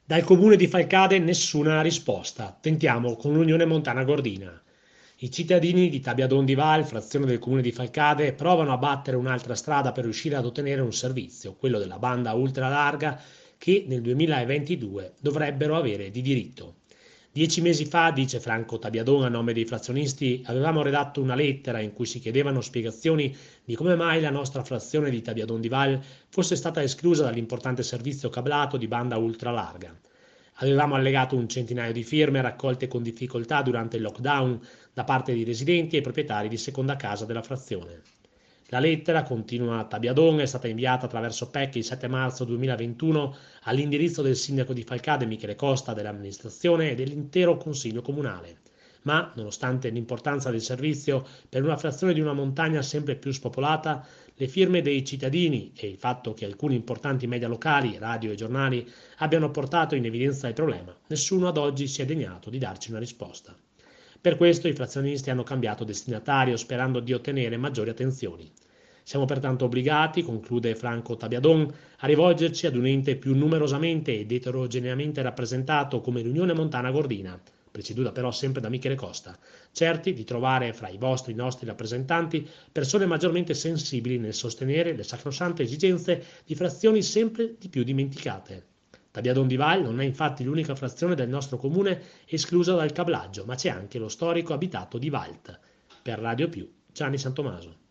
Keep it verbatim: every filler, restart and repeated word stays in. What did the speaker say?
Dal comune di Falcade nessuna risposta. Tentiamo con l'Unione Montana Gordina. I cittadini di Tabiadon di Val, frazione del comune di Falcade, provano a battere un'altra strada per riuscire ad ottenere un servizio, quello della banda ultralarga, che nel duemilaventidue dovrebbero avere di diritto. Dieci mesi fa, dice Franco Tabiadon a nome dei frazionisti, avevamo redatto una lettera in cui si chiedevano spiegazioni di come mai la nostra frazione di Tabiadon di Val fosse stata esclusa dall'importante servizio cablato di banda ultralarga. Avevamo allegato un centinaio di firme raccolte con difficoltà durante il lockdown da parte di residenti e proprietari di seconda casa della frazione. La lettera, continua Tabiadon, è stata inviata attraverso P E C il sette marzo duemilaventuno all'indirizzo del sindaco di Falcade Michele Costa, dell'amministrazione e dell'intero consiglio comunale. Ma, nonostante l'importanza del servizio per una frazione di una montagna sempre più spopolata, le firme dei cittadini e il fatto che alcuni importanti media locali, radio e giornali, abbiano portato in evidenza il problema, nessuno ad oggi si è degnato di darci una risposta. Per questo i frazionisti hanno cambiato destinatario sperando di ottenere maggiori attenzioni. Siamo pertanto obbligati, conclude Franco Tabiadon, a rivolgerci ad un ente più numerosamente ed eterogeneamente rappresentato come l'Unione Montana Gordina, presieduta però sempre da Michele Costa, certi di trovare fra i vostri nostri rappresentanti persone maggiormente sensibili nel sostenere le sacrosante esigenze di frazioni sempre di più dimenticate. Tabiadon di Val non è infatti l'unica frazione del nostro comune esclusa dal cablaggio, ma c'è anche lo storico abitato di Valt. Per Radio Più, Gianni Santomaso.